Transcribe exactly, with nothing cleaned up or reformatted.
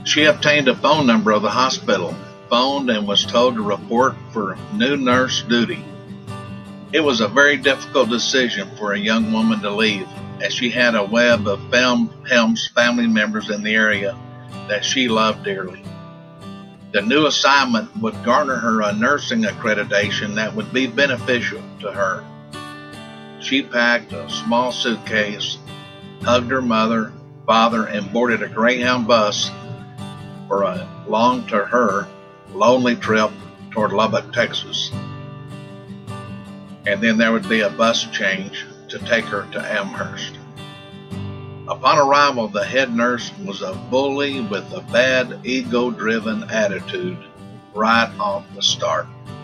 She obtained a phone number of the hospital, phoned, and was told to report for new nurse duty. It was a very difficult decision for a young woman to leave, as she had a web of Helms family members in the area that she loved dearly. The new assignment would garner her a nursing accreditation that would be beneficial to her. She packed a small suitcase, hugged her mother, father, and boarded a Greyhound bus for a long, to her, lonely trip toward Lubbock, Texas. And then there would be a bus change to take her to Amherst. Upon arrival, the head nurse was a bully with a bad ego-driven attitude right off the start.